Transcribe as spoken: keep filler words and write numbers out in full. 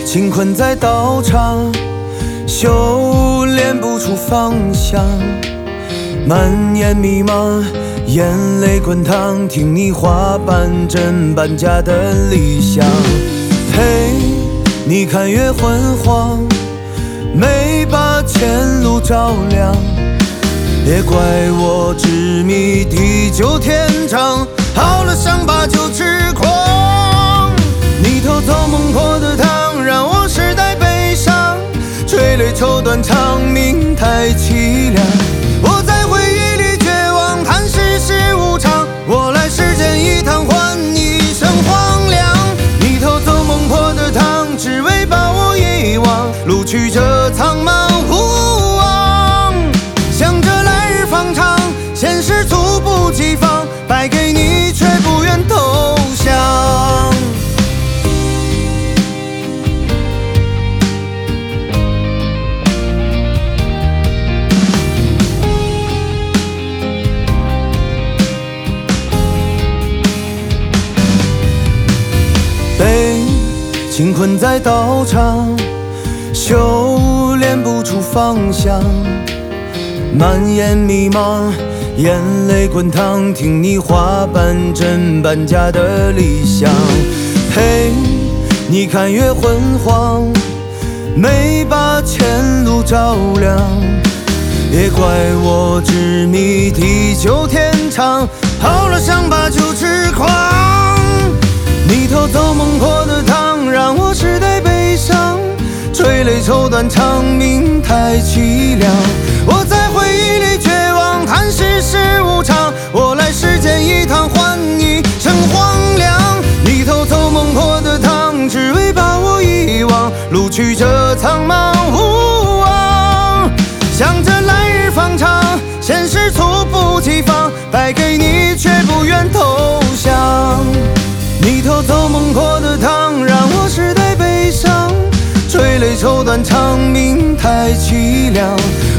情困在道场，修炼不出方向，满眼迷茫，眼泪滚烫，听你话半真半假的理想，陪你看月昏黄，没把前路照亮，别怪我执迷地久天长，好了伤疤就痴狂。你偷走孟婆的汤，让我世代悲伤，垂泪抽断长命太凄凉。我在回忆里绝望，叹世事无常，我来世间一趟换一生荒凉。你偷走孟婆的汤，只为把我遗忘，路曲折苍茫无望，想着来日方长，现实猝不及防，败给你却不愿投降。被情困在道场，修炼不出方向，满眼迷茫，眼泪滚烫，听你话半真半假的理想，陪你看月昏黄，没把前路照亮，别怪我执迷地久天长，好了伤疤就痴狂。你偷走孟婆的汤，让我世代悲伤，垂泪抽断长命太凄凉。我在回忆里绝望，叹世事无常，我来世间一趟换一生荒凉。你偷走孟婆的汤，只为把我遗忘，路曲折苍茫无望，想着来日方长，现实猝不及防，败给你却不愿投降。你偷走孟婆的汤，让我世代悲伤，垂泪抽断长命太凄凉。